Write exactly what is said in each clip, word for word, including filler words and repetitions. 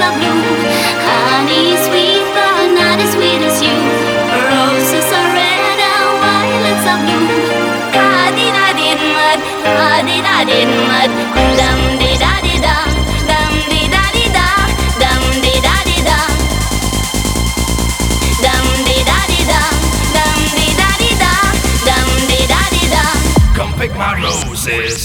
are blue. Honey is sweet, but not as sweet as you. Roses are red and violets are blue. Ha-di-da-din mud, ha-di-da-din mud. Dum-di-da-di-da, dum-di-da-di-da, dum-di-da-di-da. Dum-di-da-di-da, dum-di-da-di-da, dum-di-da-di-da. Come pick my roses.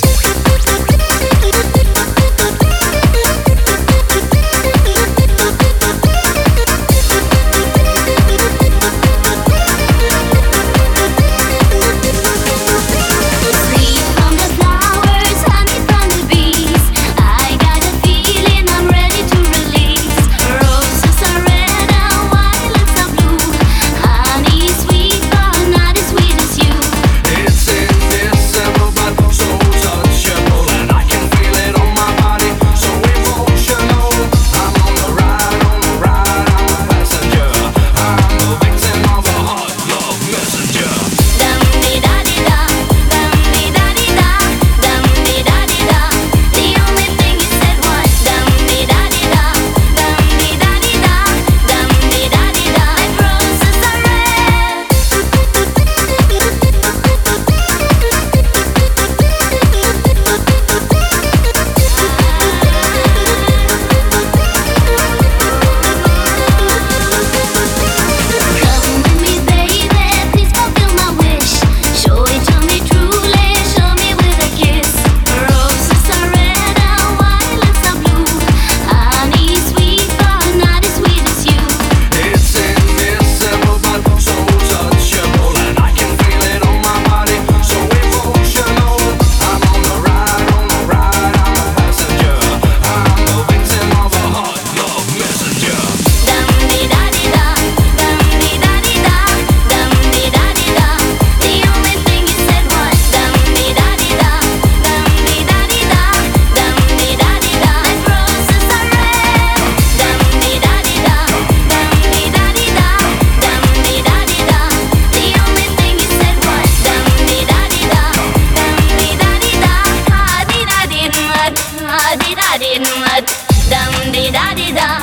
Dum-di-da-di-da,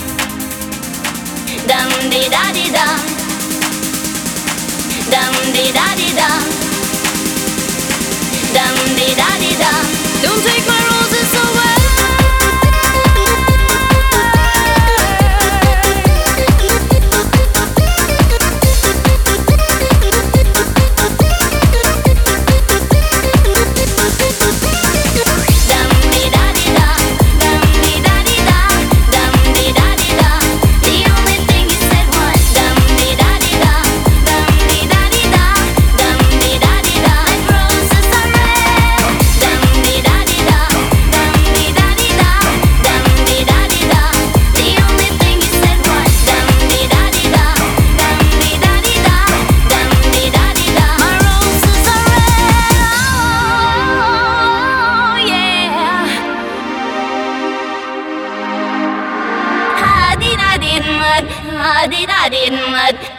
dum-di-da-di-da, dum-di-da-di-da, dum-di-da-di-da. Don't take my roses away. Ha-di-da-din mud, ha-di-da-din mud.